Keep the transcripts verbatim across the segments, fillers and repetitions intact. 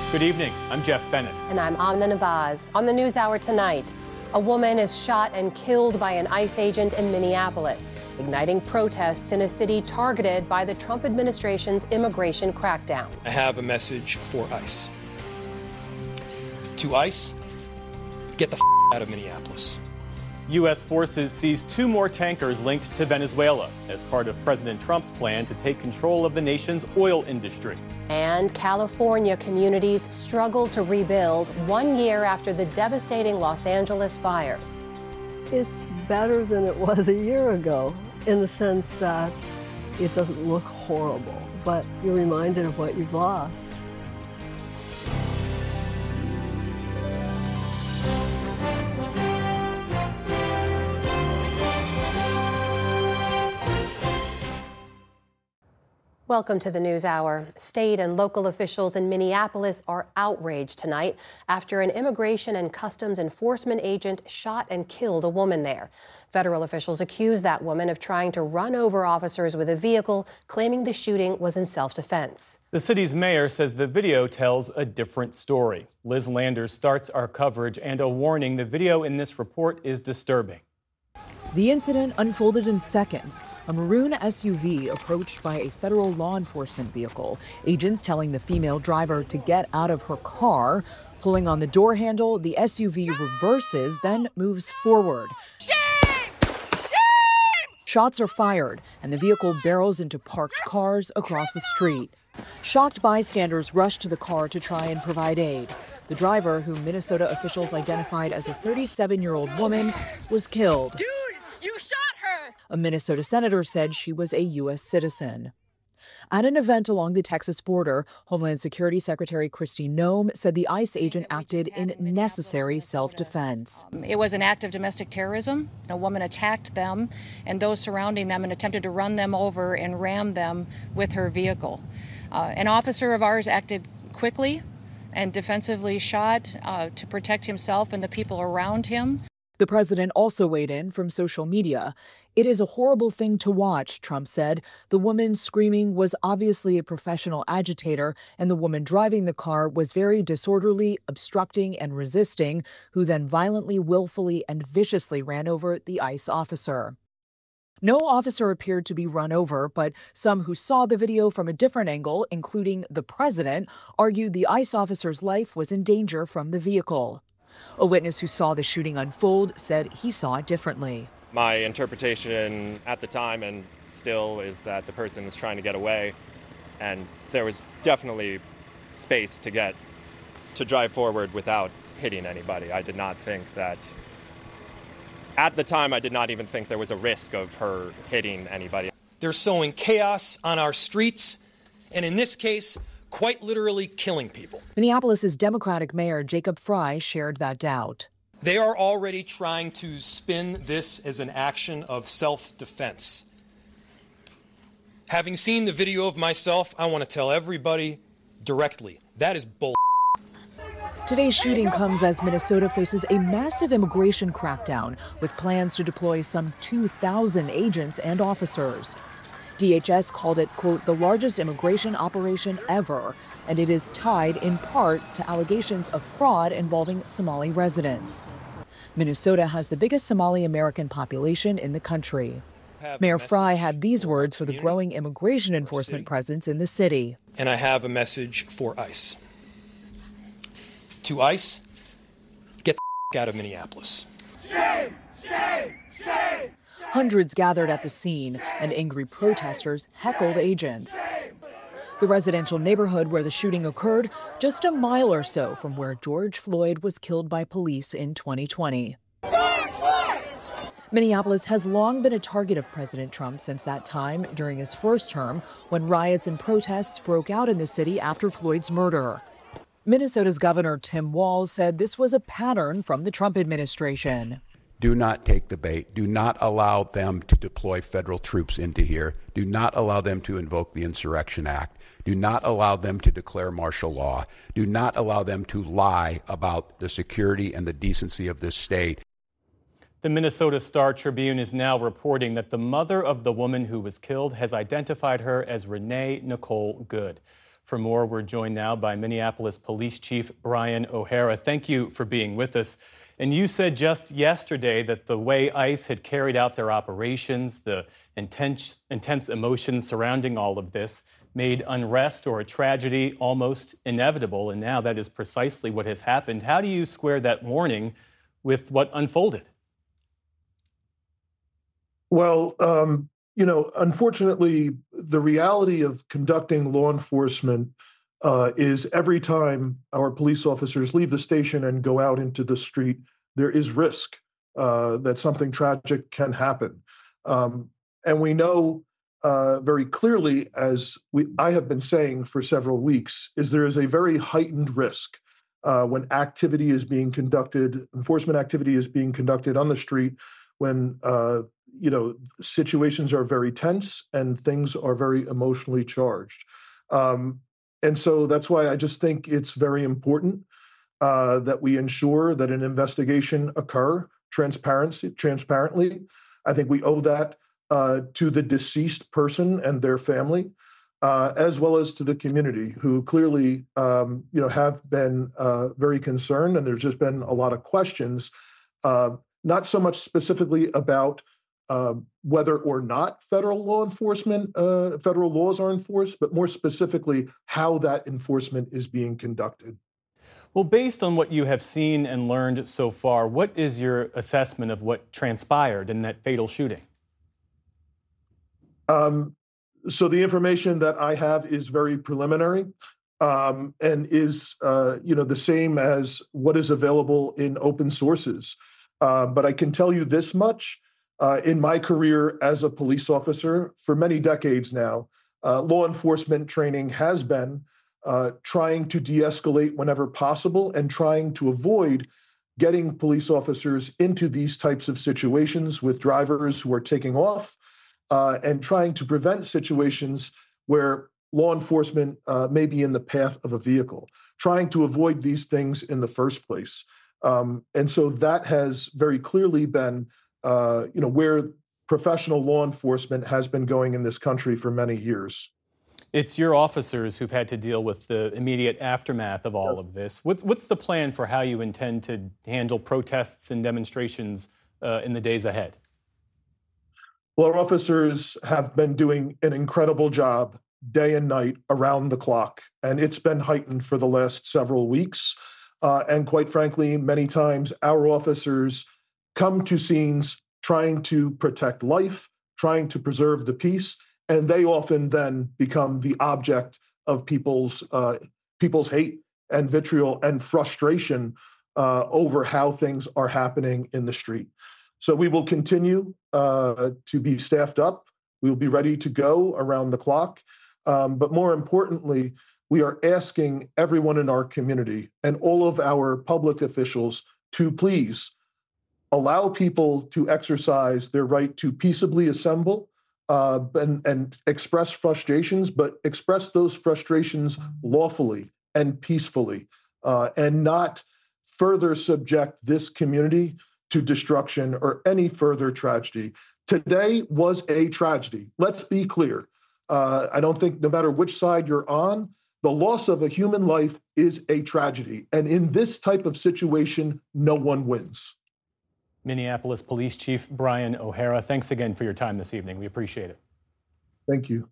Good evening. I'm Jeff Bennett. And I'm Amna Nawaz. On the NewsHour tonight, a woman is shot and killed by an ICE agent in Minneapolis, igniting protests in a city targeted by the Trump administration's immigration crackdown. I have a message for ICE. To ICE, get the f*** out of Minneapolis. U S forces seized two more tankers linked to Venezuela as part of President Trump's plan to take control of the nation's oil industry. And California communities struggle to rebuild one year after the devastating Los Angeles fires. It's better than it was a year ago in the sense that it doesn't look horrible, but you're reminded of what you've lost. Welcome to the NewsHour. State and local officials in Minneapolis are outraged tonight after an immigration and customs enforcement agent shot and killed a woman there. Federal officials accuse that woman of trying to run over officers with a vehicle, claiming the shooting was in self-defense. The city's mayor says the video tells a different story. Liz Landers starts our coverage, and a warning: the video in this report is disturbing. The incident unfolded in seconds. A maroon S U V approached by a federal law enforcement vehicle. Agents telling the female driver to get out of her car. Pulling on the door handle, the S U V reverses, then moves forward. Shame! Shame! Shots are fired, and the vehicle barrels into parked cars across the street. Shocked bystanders rushed to the car to try and provide aid. The driver, who Minnesota officials identified as a thirty-seven-year-old woman, was killed. Dude, you shot her! A Minnesota senator said she was a U S citizen. At an event along the Texas border, Homeland Security Secretary Kristi Noem said the ICE agent acted in necessary self-defense. It was an act of domestic terrorism. A woman attacked them and those surrounding them and attempted to run them over and ram them with her vehicle. Uh, an officer of ours acted quickly and defensively shot uh, to protect himself and the people around him. The president also weighed in from social media. It is a horrible thing to watch, Trump said. The woman screaming was obviously a professional agitator, and the woman driving the car was very disorderly, obstructing and resisting, who then violently, willfully, and viciously ran over the ICE officer. No officer appeared to be run over, but some who saw the video from a different angle, including the president, argued the ICE officer's life was in danger from the vehicle. A witness who saw the shooting unfold said he saw it differently. My interpretation at the time and still is that the person was trying to get away, and there was definitely space to get to drive forward without hitting anybody. I did not think that At the time, I did not even think there was a risk of her hitting anybody. They're sowing chaos on our streets, and in this case, quite literally killing people. Minneapolis's Democratic Mayor Jacob Frey shared that doubt. They are already trying to spin this as an action of self-defense. Having seen the video of myself, I want to tell everybody directly, that is bull. Today's shooting comes as Minnesota faces a massive immigration crackdown with plans to deploy some two thousand agents and officers. D H S called it, quote, the largest immigration operation ever, and it is tied in part to allegations of fraud involving Somali residents. Minnesota has the biggest Somali American population in the country. Mayor Frey had these words for the growing immigration enforcement presence in the city. And I have a message for ICE. To ICE, get the f- out of Minneapolis. Shame! Shame! Shame! Hundreds gathered at the scene, and angry protesters heckled agents. The residential neighborhood where the shooting occurred, just a mile or so from where George Floyd was killed by police in twenty twenty. George Floyd! Minneapolis has long been a target of President Trump since that time during his first term, when riots and protests broke out in the city after Floyd's murder. Minnesota's Governor Tim Walz said this was a pattern from the Trump administration. Do not take the bait. Do not allow them to deploy federal troops into here. Do not allow them to invoke the Insurrection Act. Do not allow them to declare martial law. Do not allow them to lie about the security and the decency of this state. The Minnesota Star Tribune is now reporting that the mother of the woman who was killed has identified her as Renee Nicole Good. For more, we're joined now by Minneapolis Police Chief Brian O'Hara. Thank you for being with us. And you said just yesterday that the way ICE had carried out their operations, the intense, intense emotions surrounding all of this, made unrest or a tragedy almost inevitable. And now that is precisely what has happened. How do you square that warning with what unfolded? Well, um, you know, unfortunately, the reality of conducting law enforcement uh, is every time our police officers leave the station and go out into the street, there is risk uh, that something tragic can happen. Um, and we know uh, very clearly, as we I have been saying for several weeks, is there is a very heightened risk uh, when activity is being conducted, enforcement activity is being conducted on the street, when uh, you know, situations are very tense and things are very emotionally charged. Um, and so that's why I just think it's very important uh, that we ensure that an investigation occur transparency, transparently. I think we owe that uh, to the deceased person and their family, uh, as well as to the community who clearly, um, you know, have been uh, very concerned. And there's just been a lot of questions, uh, not so much specifically about Uh, whether or not federal law enforcement, uh, federal laws are enforced, but more specifically, how that enforcement is being conducted. Well, based on what you have seen and learned so far, what is your assessment of what transpired in that fatal shooting? Um, so the information that I have is very preliminary um, and is, uh, you know, the same as what is available in open sources. Uh, but I can tell you this much. Uh, in my career as a police officer for many decades now, uh, law enforcement training has been uh, trying to de-escalate whenever possible and trying to avoid getting police officers into these types of situations with drivers who are taking off uh, and trying to prevent situations where law enforcement uh, may be in the path of a vehicle, trying to avoid these things in the first place. Um, and so that has very clearly been Uh, you know, where professional law enforcement has been going in this country for many years. It's your officers who've had to deal with the immediate aftermath of all Yes. of this. What's, what's the plan for how you intend to handle protests and demonstrations uh, in the days ahead? Well, our officers have been doing an incredible job day and night around the clock, and it's been heightened for the last several weeks. Uh, and quite frankly, many times our officers come to scenes trying to protect life, trying to preserve the peace, and they often then become the object of people's uh, people's hate and vitriol and frustration uh, over how things are happening in the street. So we will continue uh, to be staffed up. We will be ready to go around the clock. Um, but more importantly, we are asking everyone in our community and all of our public officials to please allow people to exercise their right to peaceably assemble uh, and, and express frustrations, but express those frustrations lawfully and peacefully, uh, and not further subject this community to destruction or any further tragedy. Today was a tragedy. Let's be clear. Uh, I don't think no matter which side you're on, the loss of a human life is a tragedy. And in this type of situation, no one wins. Minneapolis Police Chief Brian O'Hara, thanks again for your time this evening. We appreciate it. Thank you.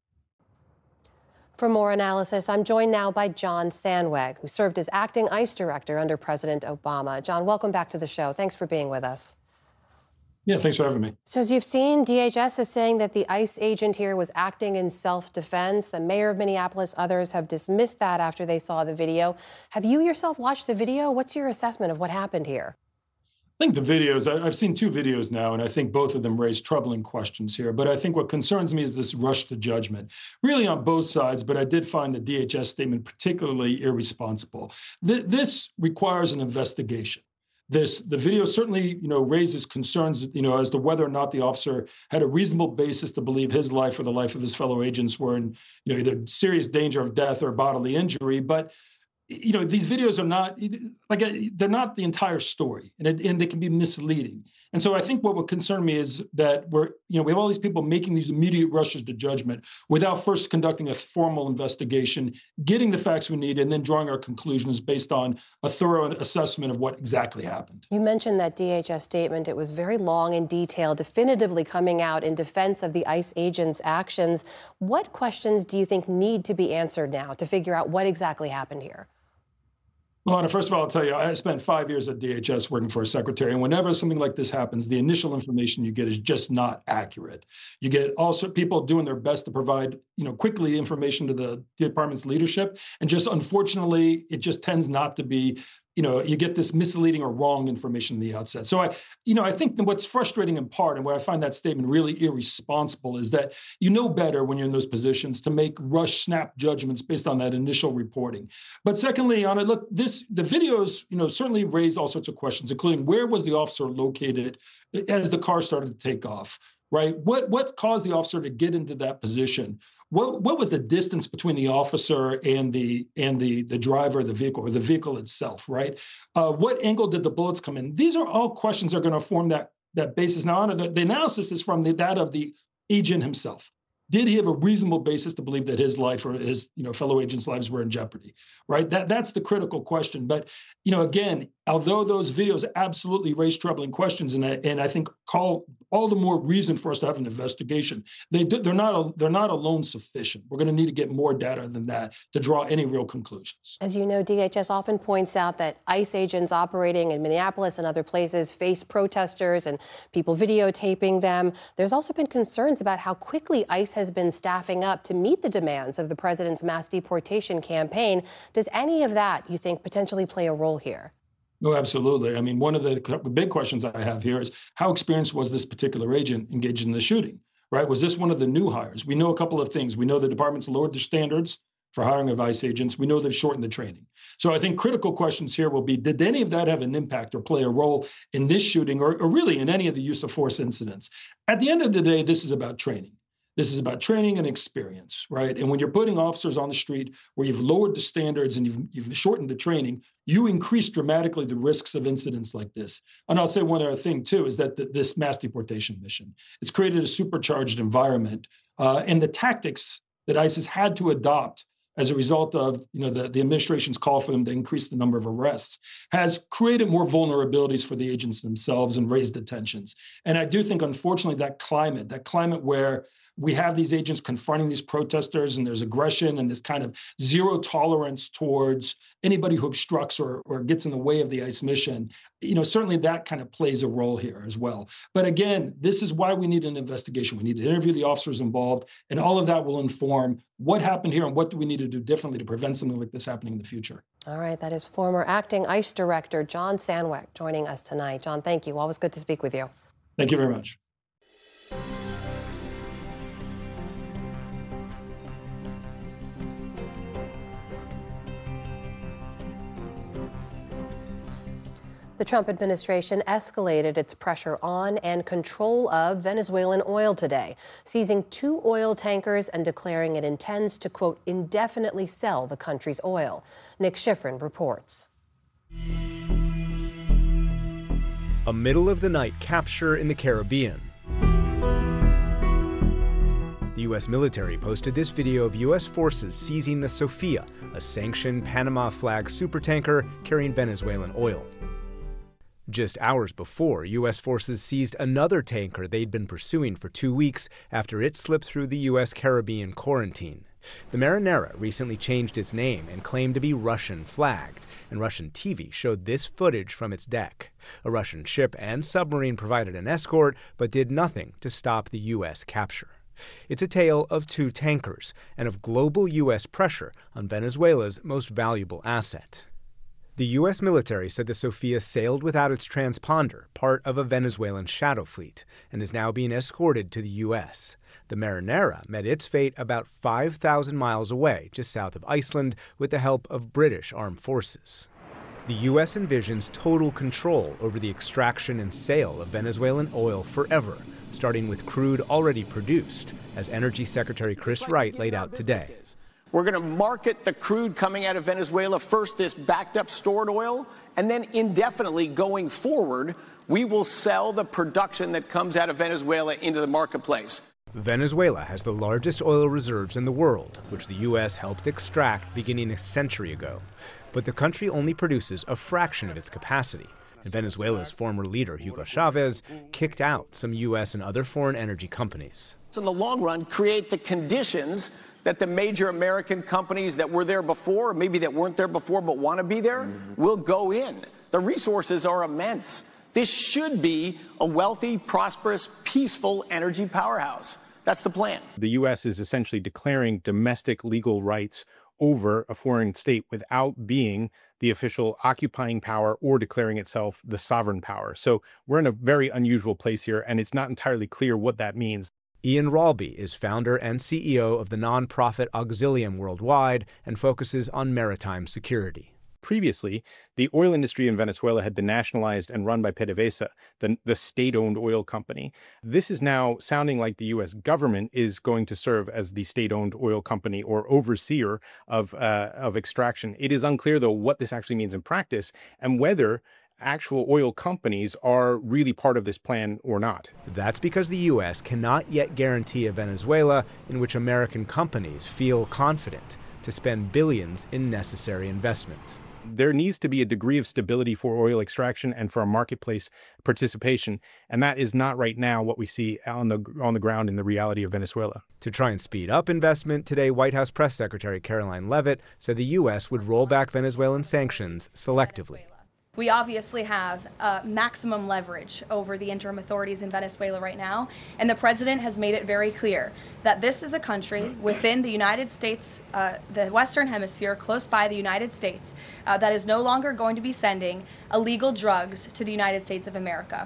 For more analysis, I'm joined now by John Sandweg, who served as acting ICE director under President Obama. John, welcome back to the show. Thanks for being with us. Yeah, thanks for having me. So as you've seen, D H S is saying that the ICE agent here was acting in self-defense. The mayor of Minneapolis, others have dismissed that after they saw the video. Have you yourself watched the video? What's your assessment of what happened here? I think the videos, I've seen two videos now, and I think both of them raise troubling questions here. But I think what concerns me is this rush to judgment, really on both sides. But I did find the D H S statement particularly irresponsible. Th- this requires an investigation. This, the video certainly, you know, raises concerns, you know, as to whether or not the officer had a reasonable basis to believe his life or the life of his fellow agents were in, you know, either serious danger of death or bodily injury. But you know, these videos are not like they're not the entire story, and, it, and they can be misleading. And so I think what would concern me is that we're, you know, we have all these people making these immediate rushes to judgment without first conducting a formal investigation, getting the facts we need, and then drawing our conclusions based on a thorough assessment of what exactly happened. You mentioned that D H S statement. It was very long and detailed, definitively coming out in defense of the ICE agents' actions. What questions do you think need to be answered now to figure out what exactly happened here? Well, Anna, first of all, I'll tell you, I spent five years at D H S working for a secretary, and whenever something like this happens, the initial information you get is just not accurate. You get also people doing their best to provide, you know, quickly information to the department's leadership, and just unfortunately, it just tends not to be, you know, you get this misleading or wrong information in the outset. So I, you know, I think that what's frustrating in part, and where I find that statement really irresponsible, is that you know better when you're in those positions to make rush, snap judgments based on that initial reporting. But secondly, Anna, look, this the videos, you know, certainly raise all sorts of questions, including where was the officer located as the car started to take off, right? What what caused the officer to get into that position? What what was the distance between the officer and the and the the driver of the vehicle, or the vehicle itself, right? Uh, what angle did the bullets come in? These are all questions that are going to form that that basis. Now, the, the analysis is from the, that of the agent himself. Did he have a reasonable basis to believe that his life or his, you know, fellow agents' lives were in jeopardy, right? That that's the critical question. But, you know, again, although those videos absolutely raise troubling questions, and I, and I think call all the more reason for us to have an investigation, they do, they're not a, they're not alone sufficient. We're going to need to get more data than that to draw any real conclusions. As you know, D H S often points out that ICE agents operating in Minneapolis and other places face protesters and people videotaping them. There's also been concerns about how quickly ICE has been staffing up to meet the demands of the president's mass deportation campaign. Does any of that, you think, potentially play a role here? No, absolutely. I mean, one of the big questions I have here is how experienced was this particular agent engaged in the shooting, right? Was this one of the new hires? We know a couple of things. We know the department's lowered their standards for hiring of ICE agents. We know they've shortened the training. So I think critical questions here will be, did any of that have an impact or play a role in this shooting, or, or really in any of the use of force incidents? At the end of the day, this is about training. This is about training and experience, right? And when you're putting officers on the street where you've lowered the standards and you've, you've shortened the training, you increase dramatically the risks of incidents like this. And I'll say one other thing, too, is that the, this mass deportation mission, it's created a supercharged environment. Uh, and the tactics that ICE has had to adopt as a result of, you know, the, the administration's call for them to increase the number of arrests has created more vulnerabilities for the agents themselves and raised the tensions. And I do think, unfortunately, that climate, that climate where we have these agents confronting these protesters and there's aggression and this kind of zero tolerance towards anybody who obstructs or, or gets in the way of the ICE mission, you know, certainly that kind of plays a role here as well. But again, this is why we need an investigation. We need to interview the officers involved, and all of that will inform what happened here and what do we need to do differently to prevent something like this happening in the future. All right, that is former acting ICE Director John Sandweck joining us tonight. John, thank you. Always good to speak with you. Thank you very much. The Trump administration escalated its pressure on and control of Venezuelan oil today, seizing two oil tankers and declaring it intends to, quote, indefinitely sell the country's oil. Nick Schifrin reports. A middle-of-the-night capture in the Caribbean. The U S military posted this video of U S forces seizing the Sofia, a sanctioned Panama flag supertanker carrying Venezuelan oil. Just hours before, U S forces seized another tanker they'd been pursuing for two weeks after it slipped through the U S Caribbean quarantine. The Marinera recently changed its name and claimed to be Russian-flagged, and Russian T V showed this footage from its deck. A Russian ship and submarine provided an escort, but did nothing to stop the U S capture. It's a tale of two tankers and of global U S pressure on Venezuela's most valuable asset. The U S military said the Sofia sailed without its transponder, part of a Venezuelan shadow fleet, and is now being escorted to the U S. The Marinera met its fate about five thousand miles away, just south of Iceland, with the help of British armed forces. The U S envisions total control over the extraction and sale of Venezuelan oil forever, starting with crude already produced, as Energy Secretary Chris Wright laid out today. We're going to market the crude coming out of Venezuela, first this backed up stored oil, and then indefinitely going forward, We will sell the production that comes out of Venezuela into the marketplace. Venezuela has the largest oil reserves in the world, which the U S helped extract beginning a century ago. But the country only produces a fraction of its capacity. And Venezuela's former leader, Hugo Chavez, kicked out some U S and other foreign energy companies. In the long run, create the conditions that the major American companies that were there before, or maybe that weren't there before but want to be there, mm-hmm. will go in. The resources are immense. This should be a wealthy, prosperous, peaceful energy powerhouse. That's the plan. The U S is essentially declaring domestic legal rights over a foreign state without being the official occupying power or declaring itself the sovereign power. So we're in a very unusual place here, and it's not entirely clear what that means. Ian Ralby is founder and C E O of the nonprofit Auxilium Worldwide and focuses on maritime security. Previously, the oil industry in Venezuela had been nationalized and run by PDVSA, the, the state-owned oil company. This is now sounding like the U S government is going to serve as the state-owned oil company or overseer of, uh, of extraction. It is unclear, though, what this actually means in practice and whether actual oil companies are really part of this plan or not. That's because the U S cannot yet guarantee a Venezuela in which American companies feel confident to spend billions in necessary investment. There needs to be a degree of stability for oil extraction and for a marketplace participation, and that is not right now what we see on the on the ground in the reality of Venezuela. To try and speed up investment, today White House Press Secretary Caroline Leavitt said the U S would roll back Venezuelan sanctions selectively. We obviously have uh, maximum leverage over the interim authorities in Venezuela right now, and the president has made it very clear that this is a country within the United States, uh, the Western Hemisphere, close by the United States, uh, that is no longer going to be sending illegal drugs to the United States of America.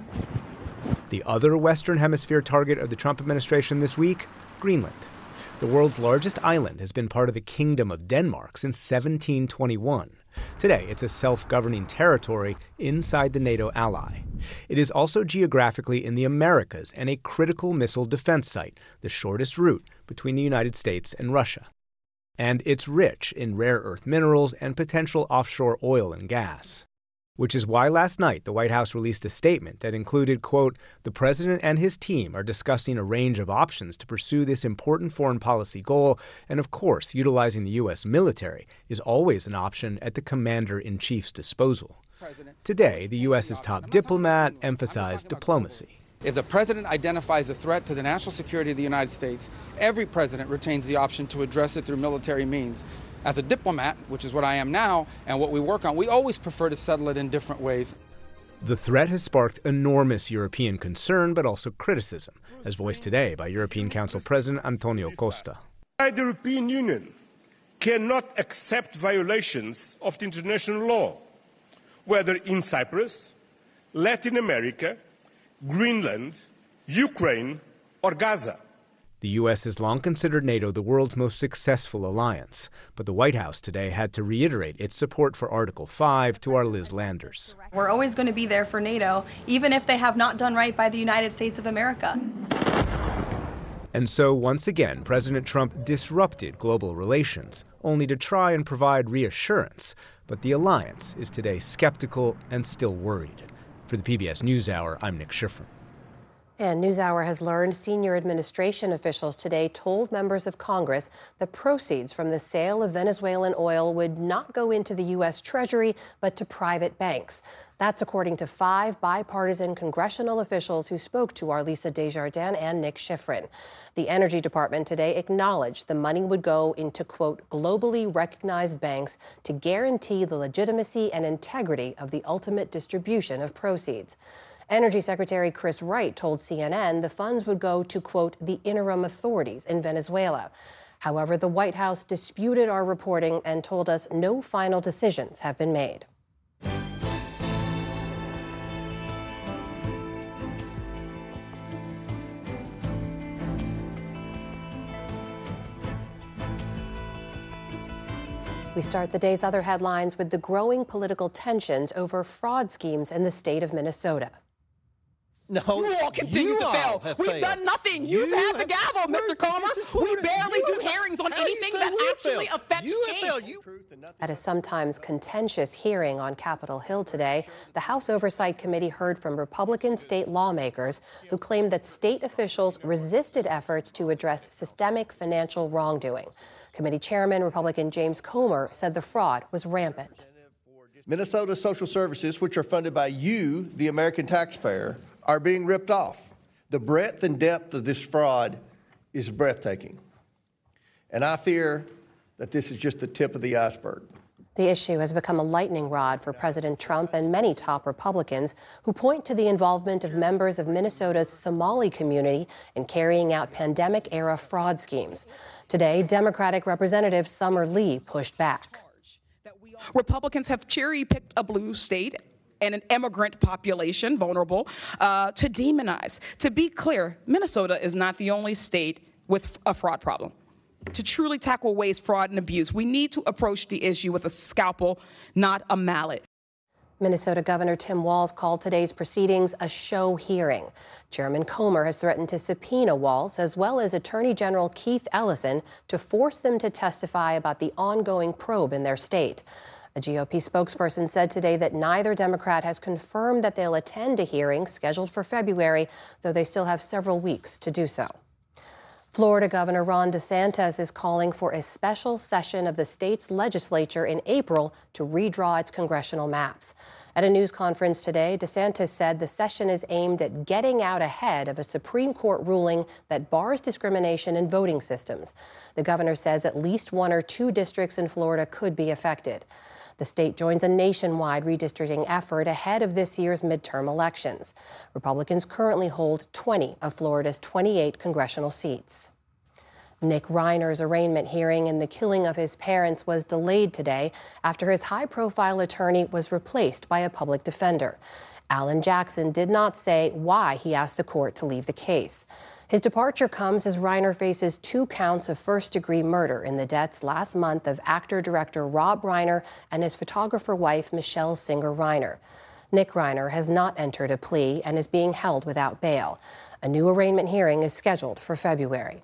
The other Western Hemisphere target of the Trump administration this week, Greenland. The world's largest island has been part of the Kingdom of Denmark since seventeen twenty-one. Today, it's a self-governing territory inside the NATO ally. It is also geographically in the Americas and a critical missile defense site, the shortest route between the United States and Russia. And it's rich in rare earth minerals and potential offshore oil and gas. Which is why last night the White House released a statement that included, quote, "The president and his team are discussing a range of options to pursue this important foreign policy goal, and of course, utilizing the U S military is always an option at the commander-in-chief's disposal." Today, the U S's top diplomat emphasized diplomacy. If the president identifies a threat to the national security of the United States, every president retains the option to address it through military means. As a diplomat, which is what I am now, and what we work on, we always prefer to settle it in different ways. The threat has sparked enormous European concern, but also criticism, as voiced today by European Council President Antonio Costa. The European Union cannot accept violations of the international law, whether in Cyprus, Latin America, Greenland, Ukraine, or Gaza. The U S has long considered NATO the world's most successful alliance, but the White House today had to reiterate its support for Article five to our Liz Landers. We're always going to be there for NATO, even if they have not done right by the United States of America. And so, once again, President Trump disrupted global relations, only to try and provide reassurance. But the alliance is today skeptical and still worried. For the P B S NewsHour, I'm Nick Schifrin. And NewsHour has learned senior administration officials today told members of Congress the proceeds from the sale of Venezuelan oil would not go into the U S Treasury, but to private banks. That's according to five bipartisan congressional officials who spoke to our Lisa Desjardins and Nick Schifrin. The Energy Department today acknowledged the money would go into, quote, globally recognized banks to guarantee the legitimacy and integrity of the ultimate distribution of proceeds. Energy Secretary Chris Wright told C N N the funds would go to, quote, the interim authorities in Venezuela. However, the White House disputed our reporting and told us no final decisions have been made. We start the day's other headlines with the growing political tensions over fraud schemes in the state of Minnesota. No, you all continue you to fail. All We've failed. done nothing. You've you had the gavel, Mister Comer. We barely do hearings on anything that that actually failed. affects You have change. failed. You At a sometimes contentious hearing on Capitol Hill today, the House Oversight Committee heard from Republican state lawmakers who claimed that state officials resisted efforts to address systemic financial wrongdoing. Committee Chairman Republican James Comer said the fraud was rampant. Minnesota social services, which are funded by you, the American taxpayer, are being ripped off. The breadth and depth of this fraud is breathtaking. And I fear that this is just the tip of the iceberg. The issue has become a lightning rod for President Trump and many top Republicans who point to the involvement of members of Minnesota's Somali community in carrying out pandemic-era fraud schemes. Today, Democratic Representative Summer Lee pushed back. Republicans have cherry-picked a blue state and an immigrant population, vulnerable, uh, to demonize. To be clear, Minnesota is not the only state with a fraud problem. To truly tackle waste, fraud, and abuse, we need to approach the issue with a scalpel, not a mallet. Minnesota Governor Tim Walz called today's proceedings a show hearing. Chairman Comer has threatened to subpoena Walz, as well as Attorney General Keith Ellison, to force them to testify about the ongoing probe in their state. A G O P spokesperson said today that neither Democrat has confirmed that they'll attend a hearing scheduled for February, though they still have several weeks to do so. Florida Governor Ron DeSantis is calling for a special session of the state's legislature in April to redraw its congressional maps. At a news conference today, DeSantis said the session is aimed at getting out ahead of a Supreme Court ruling that bars discrimination in voting systems. The governor says at least one or two districts in Florida could be affected. The state joins a nationwide redistricting effort ahead of this year's midterm elections. Republicans currently hold twenty of Florida's twenty-eight congressional seats. Nick Reiner's arraignment hearing in the killing of his parents was delayed today after his high-profile attorney was replaced by a public defender. Alan Jackson did not say why he asked the court to leave the case. His departure comes as Reiner faces two counts of first-degree murder in the deaths last month of actor-director Rob Reiner and his photographer wife Michelle Singer Reiner. Nick Reiner has not entered a plea and is being held without bail. A new arraignment hearing is scheduled for February.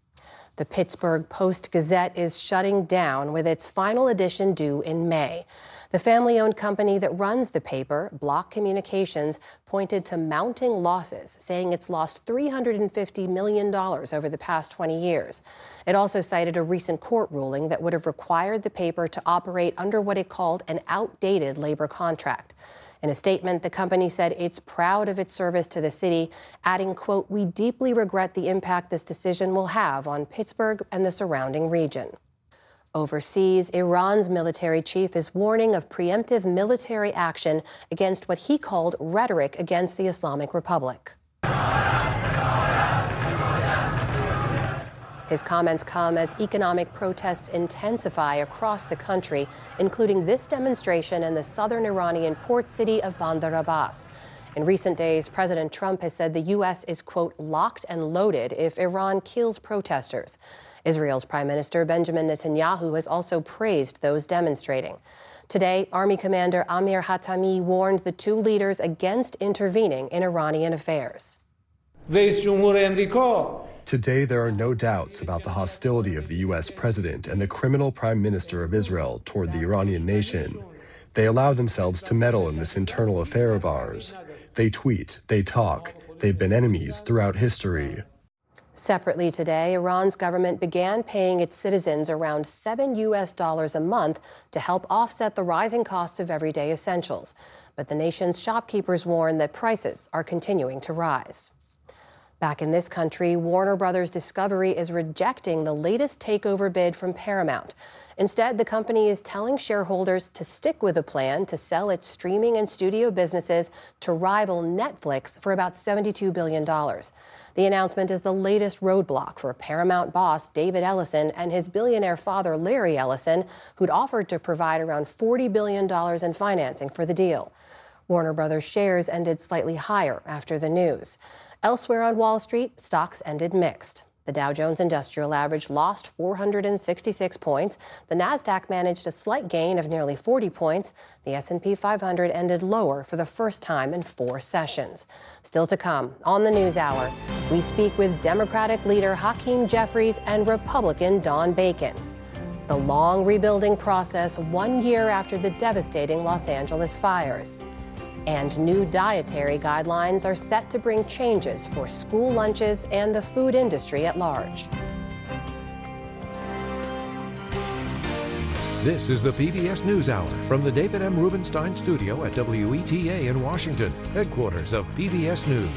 The Pittsburgh Post-Gazette is shutting down with its final edition due in May. The family-owned company that runs the paper, Block Communications, pointed to mounting losses, saying it's lost three hundred fifty million dollars over the past twenty years. It also cited a recent court ruling that would have required the paper to operate under what it called an outdated labor contract. In a statement, the company said it's proud of its service to the city, adding, quote, "We deeply regret the impact this decision will have on Pittsburgh and the surrounding region." Overseas, Iran's military chief is warning of preemptive military action against what he called rhetoric against the Islamic Republic. His comments come as economic protests intensify across the country, including this demonstration in the southern Iranian port city of Bandar Abbas. In recent days, President Trump has said the U S is, quote, locked and loaded if Iran kills protesters. Israel's Prime Minister Benjamin Netanyahu has also praised those demonstrating. Today, Army Commander Amir Hatami warned the two leaders against intervening in Iranian affairs. Today, there are no doubts about the hostility of the U S president and the criminal prime minister of Israel toward the Iranian nation. They allow themselves to meddle in this internal affair of ours. They tweet, they talk, they've been enemies throughout history. Separately today, Iran's government began paying its citizens around seven U S dollars a month to help offset the rising costs of everyday essentials. But the nation's shopkeepers warn that prices are continuing to rise. Back in this country, Warner Brothers Discovery is rejecting the latest takeover bid from Paramount. Instead, the company is telling shareholders to stick with a plan to sell its streaming and studio businesses to rival Netflix for about seventy-two billion dollars. The announcement is the latest roadblock for Paramount boss David Ellison and his billionaire father Larry Ellison, who'd offered to provide around forty billion dollars in financing for the deal. Warner Brothers shares ended slightly higher after the news. Elsewhere on Wall Street, stocks ended mixed. The Dow Jones Industrial Average lost four hundred sixty-six points. The Nasdaq managed a slight gain of nearly forty points. The S and P five hundred ended lower for the first time in four sessions. Still to come on the News Hour, we speak with Democratic leader Hakeem Jeffries and Republican Don Bacon. The long rebuilding process one year after the devastating Los Angeles fires. And new dietary guidelines are set to bring changes for school lunches and the food industry at large. This is the P B S NewsHour from the David M. Rubenstein studio at W E T A in Washington, headquarters of P B S News.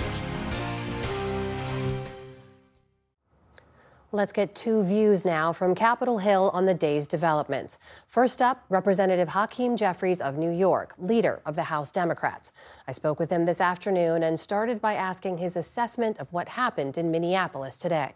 Let's get two views now from Capitol Hill on the day's developments. First up, Representative Hakeem Jeffries of New York, leader of the House Democrats. I spoke with him this afternoon and started by asking his assessment of what happened in Minneapolis today.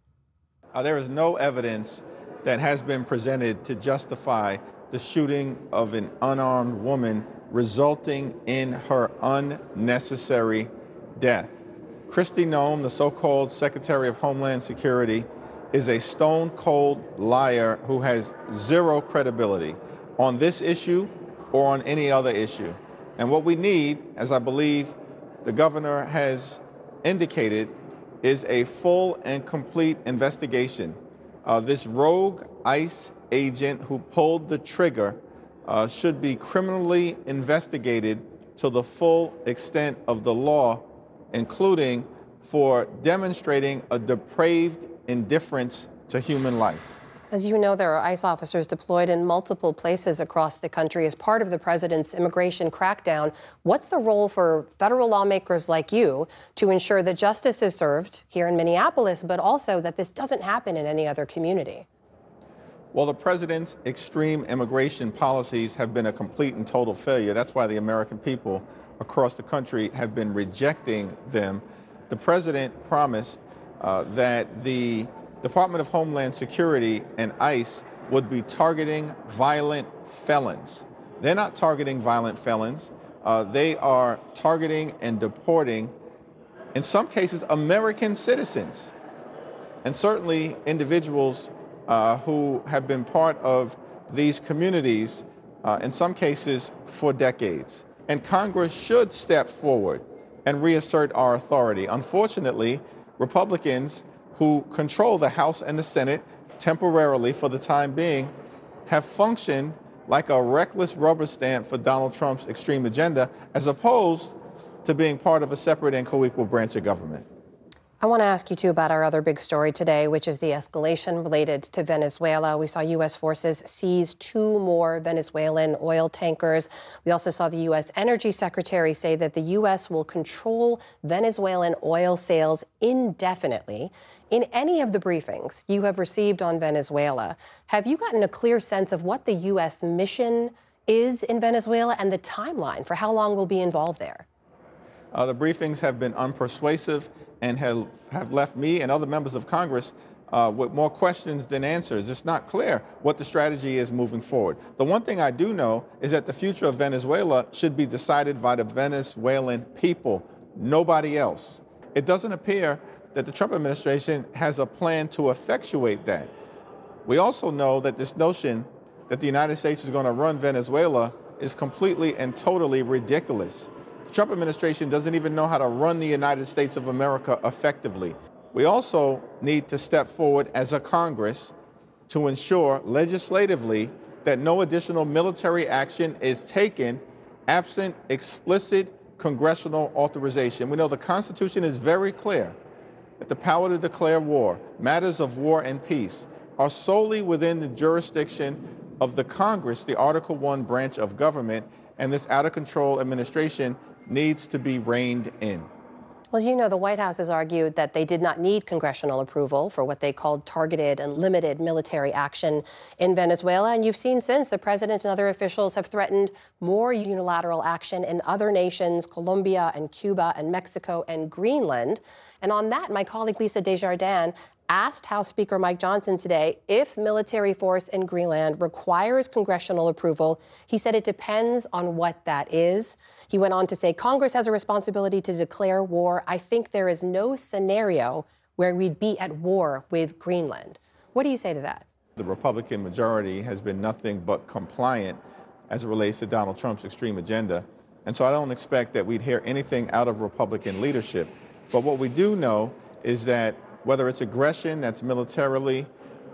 Uh, there is no evidence that has been presented to justify the shooting of an unarmed woman, resulting in her unnecessary death. Kristi Noem, the so-called Secretary of Homeland Security, is a stone-cold liar who has zero credibility on this issue or on any other issue. And what we need, as I believe the governor has indicated, is a full and complete investigation. Uh, this rogue ICE agent who pulled the trigger uh, should be criminally investigated to the full extent of the law, including for demonstrating a depraved indifference to human life. As you know, there are ICE officers deployed in multiple places across the country as part of the president's immigration crackdown. What's the role for federal lawmakers like you to ensure that justice is served here in Minneapolis, but also that this doesn't happen in any other community? Well, the president's extreme immigration policies have been a complete and total failure. That's why the American people across the country have been rejecting them. The president promised uh, that the Department of Homeland Security and ICE would be targeting violent felons. They're not targeting violent felons. Uh, they are targeting and deporting, in some cases, American citizens, and certainly individuals uh, who have been part of these communities, uh, in some cases, for decades. And Congress should step forward and reassert our authority. Unfortunately, Republicans who control the House and the Senate temporarily for the time being have functioned like a reckless rubber stamp for Donald Trump's extreme agenda, as opposed to being part of a separate and co-equal branch of government. I want to ask you, too, about our other big story today, which is the escalation related to Venezuela. We saw U S forces seize two more Venezuelan oil tankers. We also saw the U S Energy Secretary say that the U S will control Venezuelan oil sales indefinitely. In any of the briefings you have received on Venezuela, have you gotten a clear sense of what the U S mission is in Venezuela and the timeline for how long we'll be involved there? Uh, the briefings have been unpersuasive and have, have left me and other members of Congress uh, with more questions than answers. It's not clear what the strategy is moving forward. The one thing I do know is that the future of Venezuela should be decided by the Venezuelan people, nobody else. It doesn't appear that the Trump administration has a plan to effectuate that. We also know that this notion that the United States is going to run Venezuela is completely and totally ridiculous. The Trump administration doesn't even know how to run the United States of America effectively. We also need to step forward as a Congress to ensure legislatively that no additional military action is taken absent explicit congressional authorization. We know the Constitution is very clear that the power to declare war, matters of war and peace, are solely within the jurisdiction of the Congress, the Article One branch of government, and this out-of-control administration needs to be reined in. Well, as you know, the White House has argued that they did not need congressional approval for what they called targeted and limited military action in Venezuela. And you've seen since the president and other officials have threatened more unilateral action in other nations, Colombia and Cuba and Mexico and Greenland. And on that, my colleague Lisa Desjardins asked House Speaker Mike Johnson today if military force in Greenland requires congressional approval. He said it depends on what that is. He went on to say Congress has a responsibility to declare war. I think there is no scenario where we'd be at war with Greenland. What do you say to that? The Republican majority has been nothing but compliant as it relates to Donald Trump's extreme agenda. And so I don't expect that we'd hear anything out of Republican leadership. But what we do know is that whether it's aggression that's militarily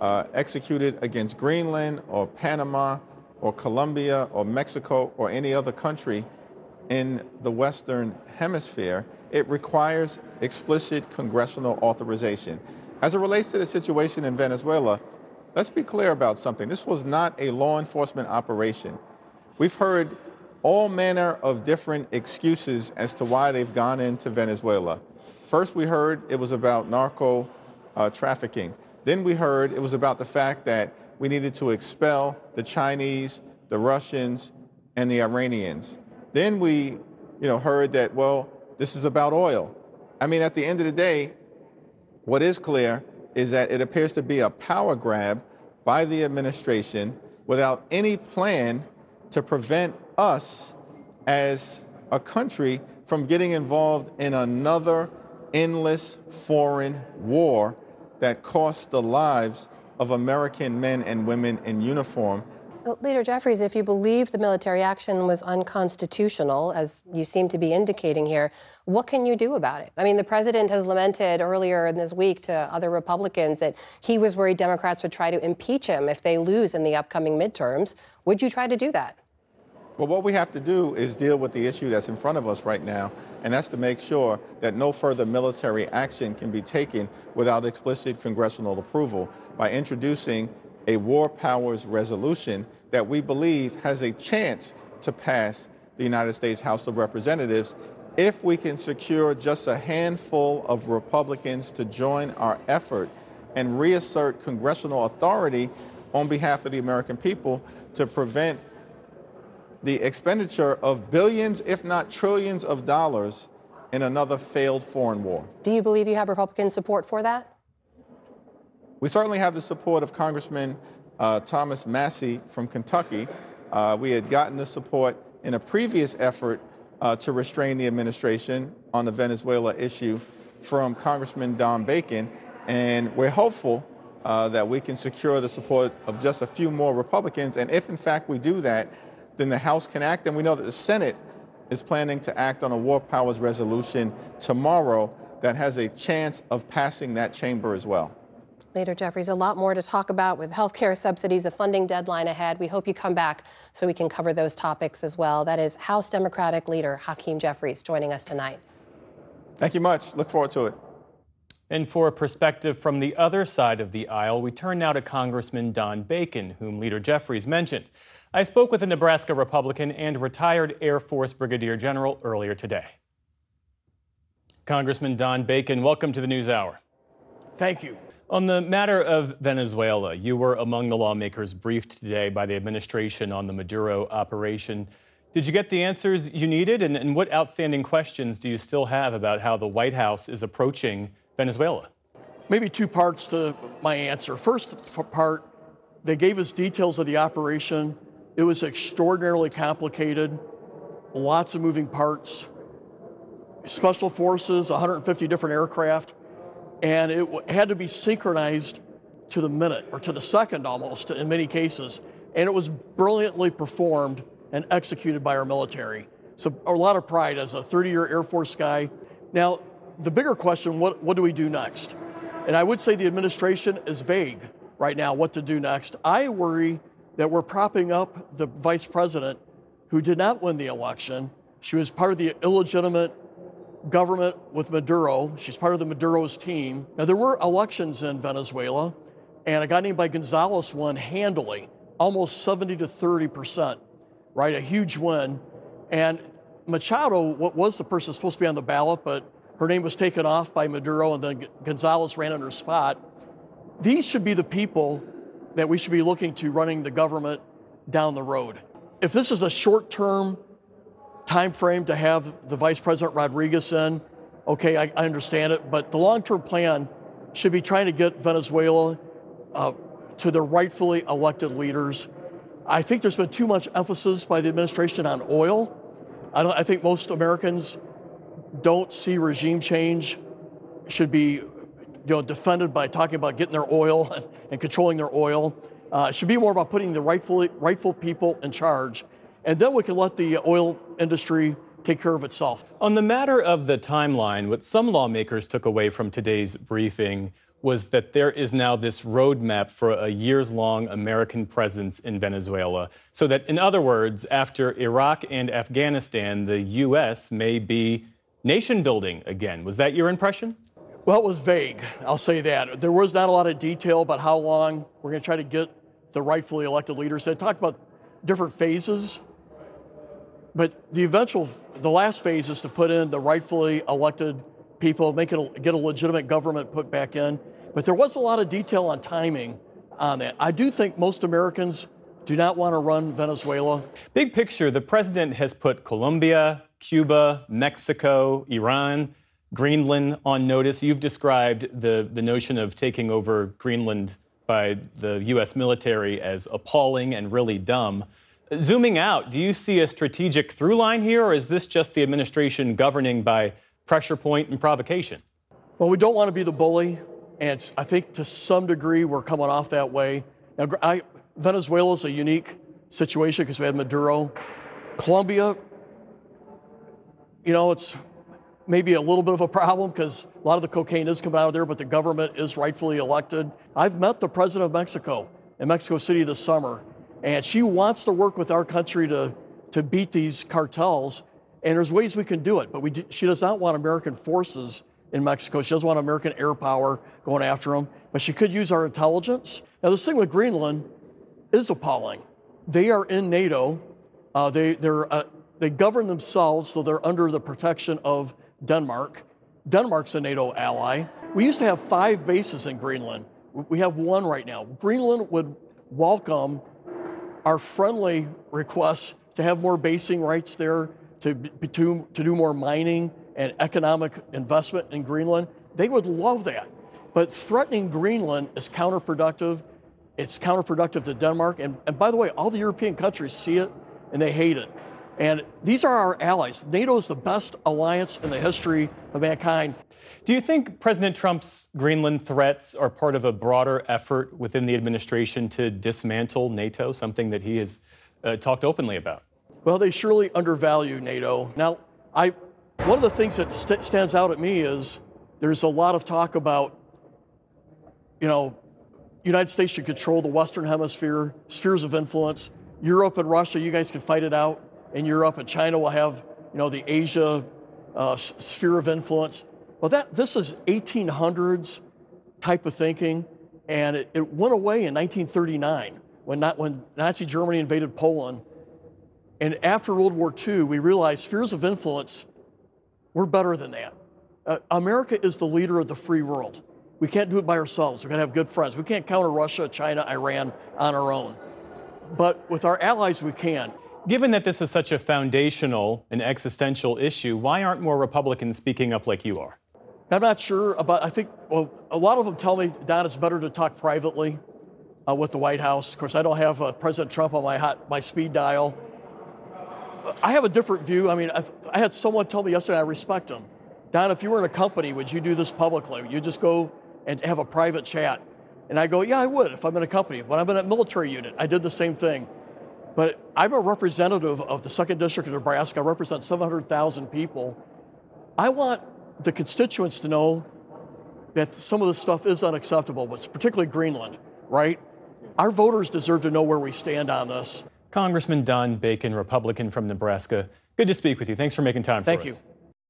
uh, executed against Greenland or Panama or Colombia or Mexico or any other country in the Western Hemisphere, it requires explicit congressional authorization. As it relates to the situation in Venezuela, let's be clear about something. This was not a law enforcement operation. We've heard all manner of different excuses as to why they've gone into Venezuela. First, we heard it was about narco uh, trafficking. Then we heard it was about the fact that we needed to expel the Chinese, the Russians, and the Iranians. Then we, you know, heard that, well, this is about oil. I mean, at the end of the day, what is clear is that it appears to be a power grab by the administration without any plan to prevent us as a country from getting involved in another endless foreign war that costs the lives of American men and women in uniform. Well, Leader Jeffries, if you believe the military action was unconstitutional, as you seem to be indicating here, what can you do about it? I mean, the president has lamented earlier in this week to other Republicans that he was worried Democrats would try to impeach him if they lose in the upcoming midterms. Would you try to do that? Well, what we have to do is deal with the issue that's in front of us right now, and that's to make sure that no further military action can be taken without explicit congressional approval by introducing a war powers resolution that we believe has a chance to pass the United States House of Representatives if we can secure just a handful of Republicans to join our effort and reassert congressional authority on behalf of the American people to prevent the expenditure of billions, if not trillions of dollars in another failed foreign war. Do you believe you have Republican support for that? We certainly have the support of Congressman uh, Thomas Massie from Kentucky. Uh, we had gotten the support in a previous effort uh, to restrain the administration on the Venezuela issue from Congressman Don Bacon, and we're hopeful uh, that we can secure the support of just a few more Republicans, and if in fact we do that, then the House can act, and we know that the Senate is planning to act on a war powers resolution tomorrow that has a chance of passing that chamber as well. Leader Jeffries, a lot more to talk about with health care subsidies, a funding deadline ahead. We hope you come back so we can cover those topics as well. That is House Democratic Leader Hakeem Jeffries joining us tonight. Thank you much. Look forward to it. And for a perspective from the other side of the aisle, we turn now to Congressman Don Bacon, whom Leader Jeffries mentioned. I spoke with a Nebraska Republican and retired Air Force Brigadier General earlier today. Congressman Don Bacon, welcome to the NewsHour. Thank you. On the matter of Venezuela, you were among the lawmakers briefed today by the administration on the Maduro operation. Did you get the answers you needed? And, and what outstanding questions do you still have about how the White House is approaching Venezuela? Maybe two parts to my answer. First part, they gave us details of the operation. It was extraordinarily complicated, lots of moving parts, special forces, one hundred fifty different aircraft, and it had to be synchronized to the minute or to the second almost in many cases. And it was brilliantly performed and executed by our military. So a lot of pride as a thirty-year Air Force guy. Now, the bigger question, what, what do we do next? And I would say the administration is vague right now what to do next. I worry that we're propping up the vice president who did not win the election. She was part of the illegitimate government with Maduro. She's part of the Maduro's team. Now, there were elections in Venezuela, and a guy named by Gonzalez won handily, almost seventy to thirty percent, right? A huge win. And Machado, what was the person supposed to be on the ballot, but her name was taken off by Maduro, and then Gonzalez ran in her spot. These should be the people that we should be looking to running the government down the road. If this is a short-term time frame to have the Vice President Rodriguez in, okay, I, I understand it, but the long-term plan should be trying to get Venezuela uh, to their rightfully elected leaders. I think there's been too much emphasis by the administration on oil. I, don't, I think most Americans don't see regime change should be you know, defended by talking about getting their oil and, and controlling their oil. Uh, it should be more about putting the rightful, rightful people in charge. And then we can let the oil industry take care of itself. On the matter of the timeline, what some lawmakers took away from today's briefing was that there is now this roadmap for a years-long American presence in Venezuela. So that, in other words, after Iraq and Afghanistan, the U S may be nation-building again. Was that your impression? Well, it was vague, I'll say that. There was not a lot of detail about how long we're going to try to get the rightfully elected leaders. They talked about different phases, but the eventual, the last phase is to put in the rightfully elected people, make it a, get a legitimate government put back in. But there was a lot of detail on timing on that. I do think most Americans do not want to run Venezuela. Big picture, the president has put Colombia, Cuba, Mexico, Iran, Greenland on notice. You've described the, the notion of taking over Greenland by the U S military as appalling and really dumb. Zooming out, do you see a strategic through line here, or is this just the administration governing by pressure point and provocation? Well, we don't want to be the bully, and I think to some degree we're coming off that way. Now, I, Venezuela is a unique situation because we had Maduro. Colombia, you know, it's maybe a little bit of a problem because a lot of the cocaine is coming out of there, but the government is rightfully elected. I've met the president of Mexico in Mexico City this summer, and she wants to work with our country to, to beat these cartels, and there's ways we can do it, but we do, she does not want American forces in Mexico. She doesn't want American air power going after them, but she could use our intelligence. Now, this thing with Greenland is appalling. They are in NATO. Uh, they, they're, uh, they govern themselves, so they're under the protection of Denmark. Denmark's a NATO ally. We used to have five bases in Greenland. We have one right now. Greenland would welcome our friendly requests to have more basing rights there, to, to, to do more mining and economic investment in Greenland. They would love that. But threatening Greenland is counterproductive. It's counterproductive to Denmark. And, and by the way, all the European countries see it and they hate it. And these are our allies. NATO is the best alliance in the history of mankind. Do you think President Trump's Greenland threats are part of a broader effort within the administration to dismantle NATO, something that he has uh, talked openly about? Well, they surely undervalue NATO. Now, I, one of the things that st- stands out at me is there's a lot of talk about, you know, United States should control the Western Hemisphere, spheres of influence. Europe and Russia, you guys can fight it out in Europe, and China will have, you know, the Asia uh, sphere of influence. Well, that this is eighteen hundreds type of thinking, and it, it went away in nineteen thirty-nine when not when Nazi Germany invaded Poland. And after World War Two, we realized spheres of influence were better than that. Uh, America is the leader of the free world. We can't do it by ourselves. We've got to have good friends. We can't counter Russia, China, Iran on our own. But with our allies, we can. Given that this is such a foundational and existential issue, why aren't more Republicans speaking up like you are? I'm not sure about, I think, well, a lot of them tell me, Don, it's better to talk privately uh, with the White House. Of course, I don't have uh, President Trump on my hot, my speed dial. I have a different view. I mean, I've, I had someone tell me yesterday, I respect him. Don, if you were in a company, would you do this publicly? You just go and have a private chat. And I go, yeah, I would if I'm in a company. When I'm in a military unit, I did the same thing. But I'm a representative of the second District of Nebraska. I represent seven hundred thousand people. I want the constituents to know that some of this stuff is unacceptable, but it's particularly Greenland, right? Our voters deserve to know where we stand on this. Congressman Don Bacon, Republican from Nebraska. Good to speak with you. Thanks for making time for Thank us. you.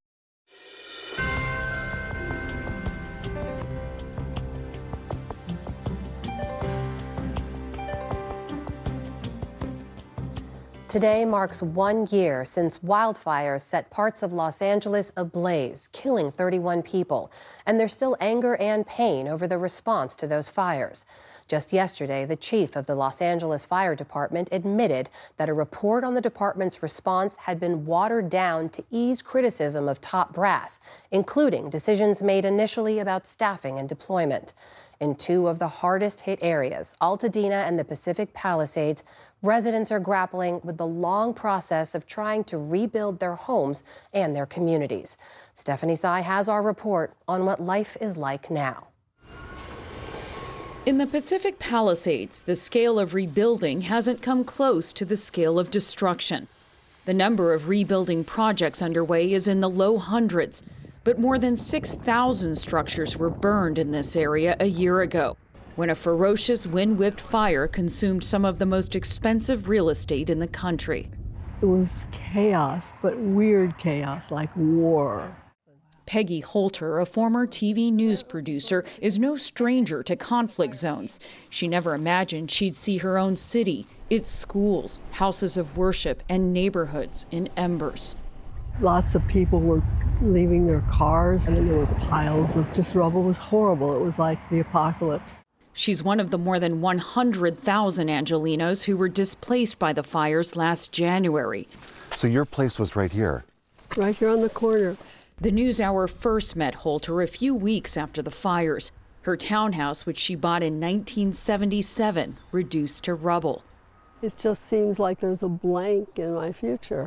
Today marks one year since wildfires set parts of Los Angeles ablaze, killing thirty-one people. And there's still anger and pain over the response to those fires. Just yesterday, the chief of the Los Angeles Fire Department admitted that a report on the department's response had been watered down to ease criticism of top brass, including decisions made initially about staffing and deployment. In two of the hardest hit areas, Altadena and the Pacific Palisades, residents are grappling with the long process of trying to rebuild their homes and their communities. Stephanie Sy has our report on what life is like now. In the Pacific Palisades, the scale of rebuilding hasn't come close to the scale of destruction. The number of rebuilding projects underway is in the low hundreds, But more than six thousand structures were burned in this area a year ago, when a ferocious wind-whipped fire consumed some of the most expensive real estate in the country. It was chaos, but weird chaos, like war. Peggy Holter, a former T V news producer, is no stranger to conflict zones. She never imagined she'd see her own city, its schools, houses of worship, and neighborhoods in embers. Lots of people were leaving their cars, and then there were piles of just rubble. It was horrible. It was like the apocalypse. She's one of the more than one hundred thousand Angelenos who were displaced by the fires last January. So your place was right here? Right here on the corner. The NewsHour first met Holter a few weeks after the fires. Her townhouse, which she bought in nineteen seventy-seven, reduced to rubble. It just seems like there's a blank in my future.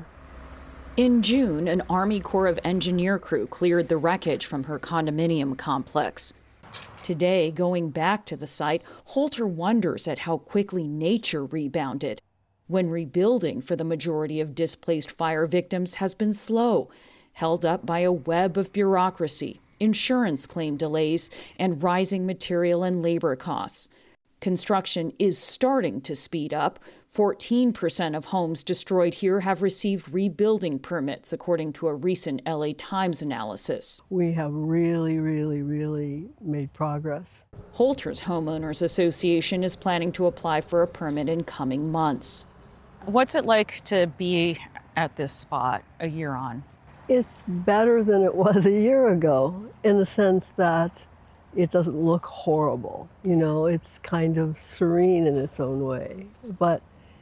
In June, an Army Corps of Engineer crew cleared the wreckage from her condominium complex. Today, going back to the site, Holter wonders at how quickly nature rebounded, when rebuilding for the majority of displaced fire victims has been slow, held up by a web of bureaucracy, insurance claim delays, and rising material and labor costs. Construction is starting to speed up. fourteen percent of homes destroyed here have received rebuilding permits, according to a recent L A Times analysis. We have really, really, really made progress. Holter's Homeowners Association is planning to apply for a permit in coming months. What's it like to be at this spot a year on? It's better than it was a year ago in the sense that it doesn't look horrible. You know, it's kind of serene in its own way, but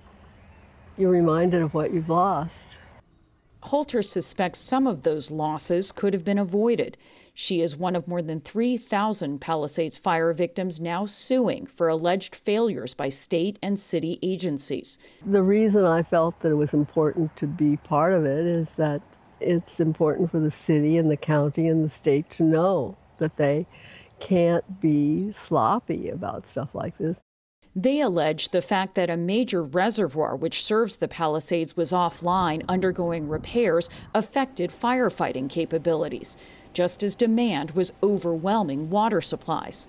you're reminded of what you've lost. Holter suspects some of those losses could have been avoided. She is one of more than three thousand Palisades fire victims now suing for alleged failures by state and city agencies. The reason I felt that it was important to be part of it is that it's important for the city and the county and the state to know that they can't be sloppy about stuff like this. They allege the fact that a major reservoir which serves the Palisades was offline, undergoing repairs, affected firefighting capabilities, just as demand was overwhelming water supplies.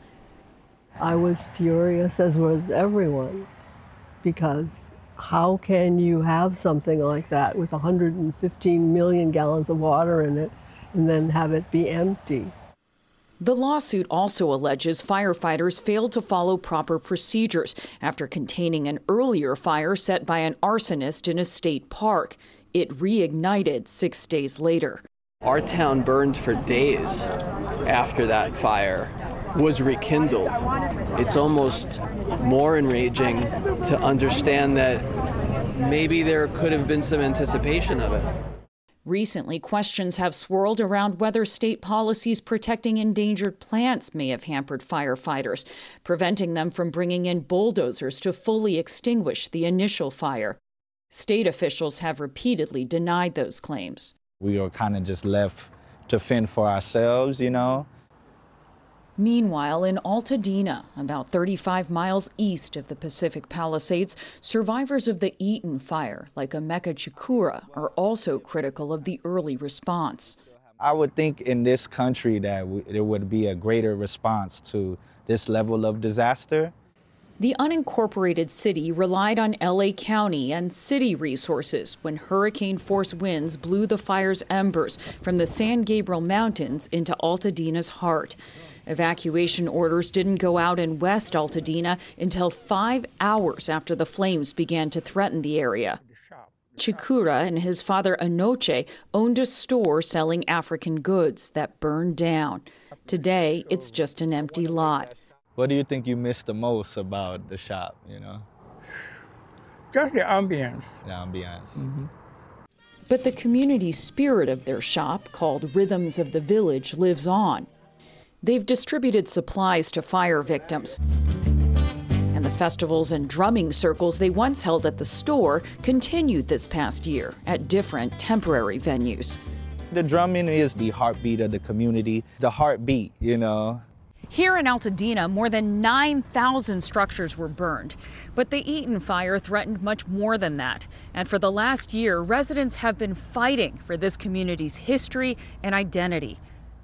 I was furious, as was everyone, because how can you have something like that with one hundred fifteen million gallons of water in it and then have it be empty? The lawsuit also alleges firefighters failed to follow proper procedures after containing an earlier fire set by an arsonist in a state park. It reignited six days later. Our town burned for days after that fire was rekindled. It's almost more enraging to understand that maybe there could have been some anticipation of it. Recently, questions have swirled around whether state policies protecting endangered plants may have hampered firefighters, preventing them from bringing in bulldozers to fully extinguish the initial fire. State officials have repeatedly denied those claims. We are kind of just left to fend for ourselves, you know. Meanwhile, in Altadena, about thirty-five miles east of the Pacific Palisades, survivors of the Eaton fire, like Emeka Chikura, are also critical of the early response. I would think in this country that w- there would be a greater response to this level of disaster. The unincorporated city relied on L A County and city resources when hurricane-force winds blew the fire's embers from the San Gabriel Mountains into Altadena's heart. Evacuation orders didn't go out in West Altadena until five hours after the flames began to threaten the area. Chikura and his father Anoche owned a store selling African goods that burned down. Today, it's just an empty lot. What do you think you miss the most about the shop, you know? Just the ambience. The ambience. Mm-hmm. But the community spirit of their shop, called Rhythms of the Village, lives on. They've distributed supplies to fire victims. And the festivals and drumming circles they once held at the store continued this past year at different temporary venues. The drumming is the heartbeat of the community, the heartbeat, you know. Here in Altadena, more than nine thousand structures were burned. But the Eaton fire threatened much more than that. And for the last year, residents have been fighting for this community's history and identity.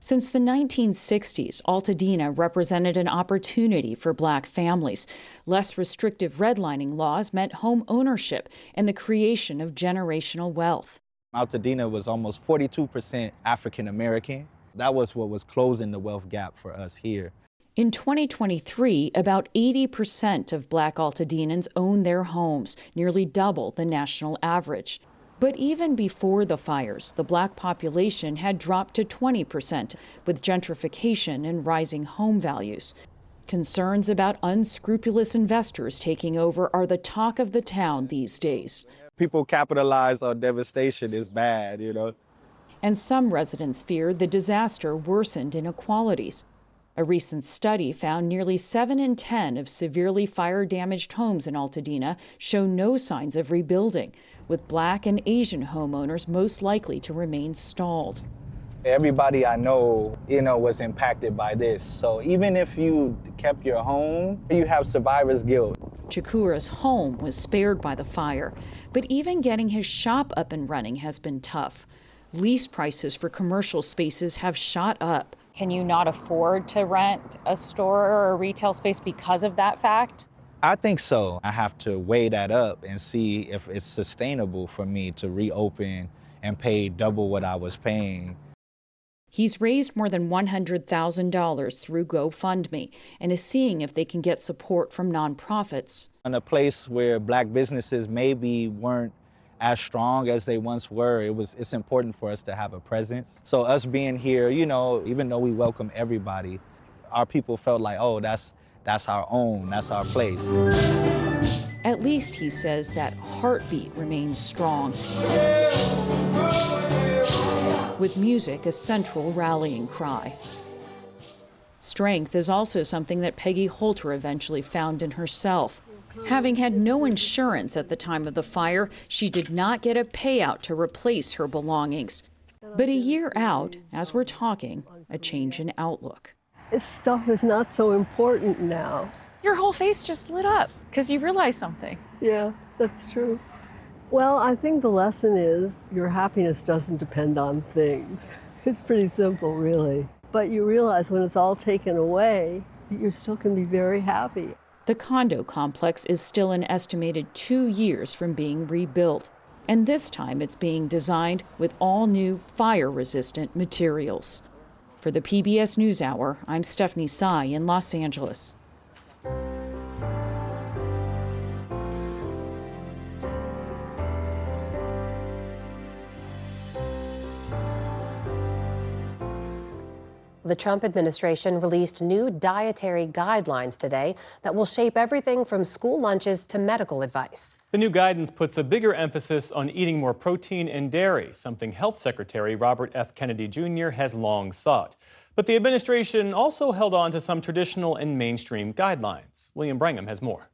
Since the nineteen sixties, Altadena represented an opportunity for Black families. Less restrictive redlining laws meant home ownership and the creation of generational wealth. Altadena was almost forty-two percent African American. That was what was closing the wealth gap for us here. In twenty twenty-three, about eighty percent of Black Altadenans own their homes, nearly double the national average. But even before the fires, the Black population had dropped to twenty percent, with gentrification and rising home values. Concerns about unscrupulous investors taking over are the talk of the town these days. People capitalize on devastation is bad, you know. And some residents fear the disaster worsened inequalities. A recent study found nearly seven in ten of severely fire-damaged homes in Altadena show no signs of rebuilding, with Black and Asian homeowners most likely to remain stalled. Everybody I know, you know, was impacted by this. So even if you kept your home, you have survivor's guilt. Chikura's home was spared by the fire, but even getting his shop up and running has been tough. Lease prices for commercial spaces have shot up. Can you not afford to rent a store or a retail space because of that fact? I think so. I have to weigh that up and see if it's sustainable for me to reopen and pay double what I was paying. He's raised more than one hundred thousand dollars through GoFundMe and is seeing if they can get support from nonprofits. In a place where Black businesses maybe weren't as strong as they once were, it was it's important for us to have a presence. So us being here, you know, even though we welcome everybody, our people felt like, oh, that's that's our own, that's our place. At least, he says, that heartbeat remains strong, with music a central rallying cry. Strength is also something that Peggy Holter eventually found in herself. Having had no insurance at the time of the fire, she did not get a payout to replace her belongings. But a year out, as we're talking, a change in outlook. This stuff is not so important now. Your whole face just lit up because you realized something. Yeah, that's true. Well, I think the lesson is your happiness doesn't depend on things. It's pretty simple, really. But you realize when it's all taken away, that you still can be very happy. The condo complex is still an estimated two years from being rebuilt, and this time it's being designed with all new fire-resistant materials. For the P B S NewsHour, I'm Stephanie Tsai in Los Angeles. The Trump administration released new dietary guidelines today that will shape everything from school lunches to medical advice. The new guidance puts a bigger emphasis on eating more protein and dairy, something Health Secretary Robert F. Kennedy Junior has long sought. But the administration also held on to some traditional and mainstream guidelines. William Brangham has more.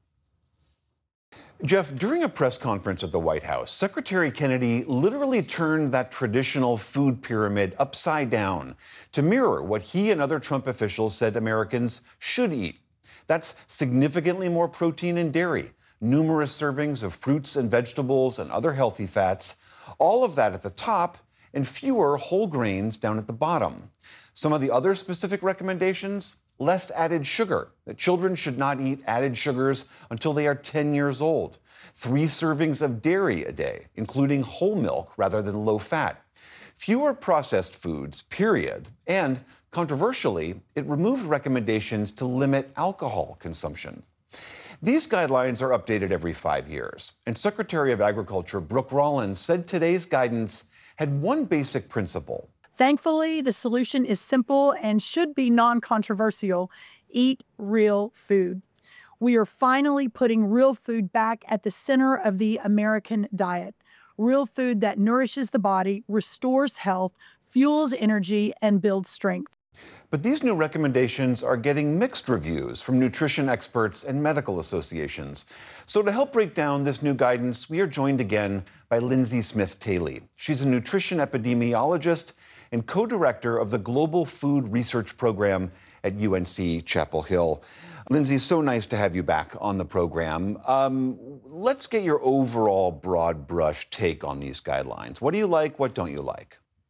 Jeff, during a press conference at the White House, Secretary Kennedy literally turned that traditional food pyramid upside down to mirror what he and other Trump officials said Americans should eat. That's significantly more protein and dairy, numerous servings of fruits and vegetables and other healthy fats, all of that at the top, and fewer whole grains down at the bottom. Some of the other specific recommendations: less added sugar, that children should not eat added sugars until they are ten years old. Three servings of dairy a day, including whole milk rather than low fat. Fewer processed foods, period. And controversially, it removed recommendations to limit alcohol consumption. These guidelines are updated every five years. And Secretary of Agriculture Brooke Rollins said today's guidance had one basic principle. Thankfully, the solution is simple and should be non-controversial. Eat real food. We are finally putting real food back at the center of the American diet. Real food that nourishes the body, restores health, fuels energy, and builds strength. But these new recommendations are getting mixed reviews from nutrition experts and medical associations. So to help break down this new guidance, we are joined again by Lindsay Smith-Taylor. She's a nutrition epidemiologist and co-director of the Global Food Research Program at U N C Chapel Hill. Lindsay, so nice to have you back on the program. Um, let's get your overall broad brush take on these guidelines. What do you like? What don't you like?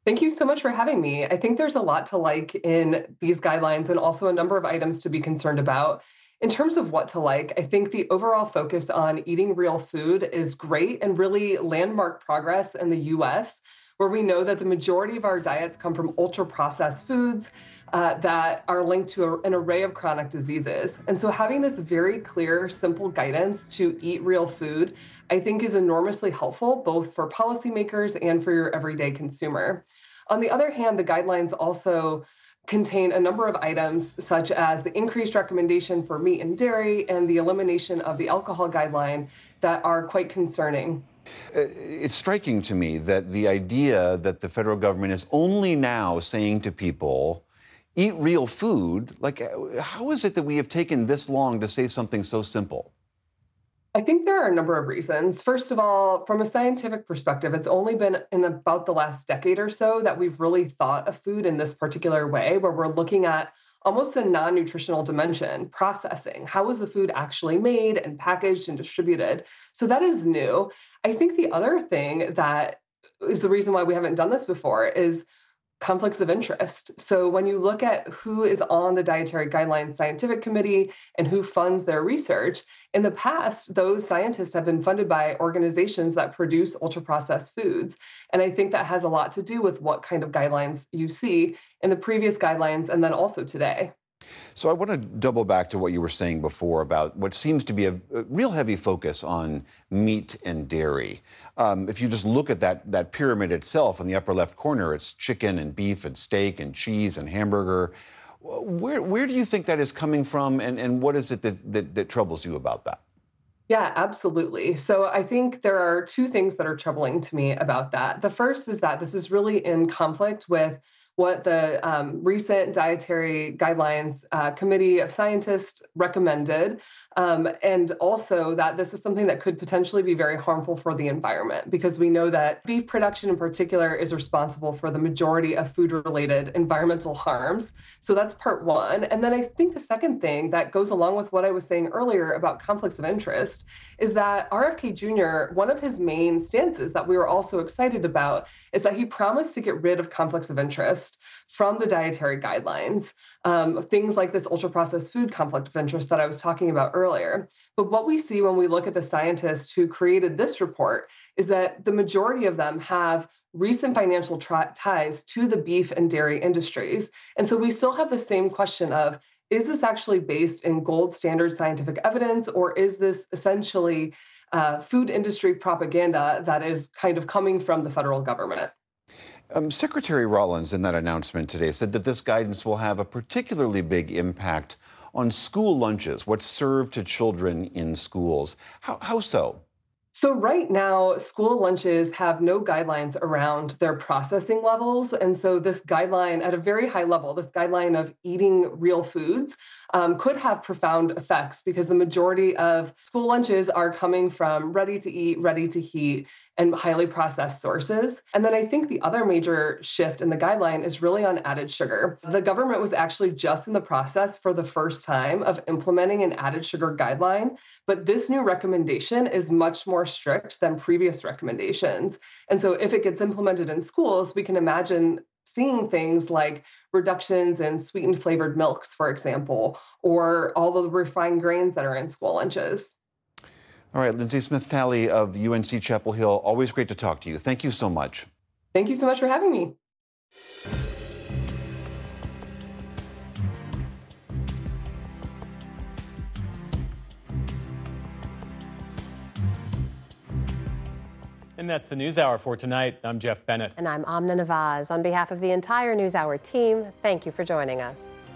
Thank you so much for having me. I think there's a lot to like in these guidelines and also a number of items to be concerned about. In terms of what to like, I think the overall focus on eating real food is great and really landmark progress in the U S, where we know that the majority of our diets come from ultra-processed foods uh, that are linked to a, an array of chronic diseases. And so having this very clear, simple guidance to eat real food, I think is enormously helpful, both for policymakers and for your everyday consumer. On the other hand, the guidelines also contain a number of items, such as the increased recommendation for meat and dairy and the elimination of the alcohol guideline, that are quite concerning. It's striking to me that the idea that the federal government is only now saying to people, eat real food, like, how is it that we have taken this long to say something so simple? I think there are a number of reasons. First of all, from a scientific perspective, it's only been in about the last decade or so that we've really thought of food in this particular way, where we're looking at almost a non-nutritional dimension, processing. How was the food actually made and packaged and distributed? So that is new. I think the other thing that is the reason why we haven't done this before is conflicts of interest. So when you look at who is on the Dietary Guidelines Scientific Committee and who funds their research, in the past, those scientists have been funded by organizations that produce ultra-processed foods. And I think that has a lot to do with what kind of guidelines you see in the previous guidelines and then also today. So I want to double back to what you were saying before about what seems to be a, a real heavy focus on meat and dairy. Um, if you just look at that, that pyramid itself in the upper left corner, it's chicken and beef and steak and cheese and hamburger. Where, where do you think that is coming from, and, and what is it that, that, that troubles you about that? Yeah, absolutely. So I think there are two things that are troubling to me about that. The first is that this is really in conflict with what the um, recent Dietary Guidelines uh, Committee of Scientists recommended, um, and also that this is something that could potentially be very harmful for the environment, because we know that beef production in particular is responsible for the majority of food-related environmental harms. So that's part one. And then I think the second thing that goes along with what I was saying earlier about conflicts of interest is that R F K Junior, one of his main stances that we were also excited about is that he promised to get rid of conflicts of interest from the dietary guidelines, um, things like this ultra-processed food conflict of interest that I was talking about earlier. But what we see when we look at the scientists who created this report is that the majority of them have recent financial tri- ties to the beef and dairy industries. And so we still have the same question of, is this actually based in gold standard scientific evidence, or is this essentially uh, food industry propaganda that is kind of coming from the federal government? Um, Secretary Rollins, in that announcement today, said that this guidance will have a particularly big impact on school lunches, what's served to children in schools. How, how so? So right now, school lunches have no guidelines around their processing levels. And so this guideline at a very high level, this guideline of eating real foods, um, could have profound effects, because the majority of school lunches are coming from ready to eat, ready to heat, and highly processed sources. And then I think the other major shift in the guideline is really on added sugar. The government was actually just in the process for the first time of implementing an added sugar guideline, but this new recommendation is much more strict than previous recommendations. And so if it gets implemented in schools, we can imagine seeing things like reductions in sweetened flavored milks, for example, or all the refined grains that are in school lunches. All right, Lindsay Smith-Talley of U N C Chapel Hill, always great to talk to you. Thank you so much. Thank you so much for having me. And that's the NewsHour for tonight. I'm Jeff Bennett. And I'm Amna Nawaz. On behalf of the entire NewsHour team, thank you for joining us.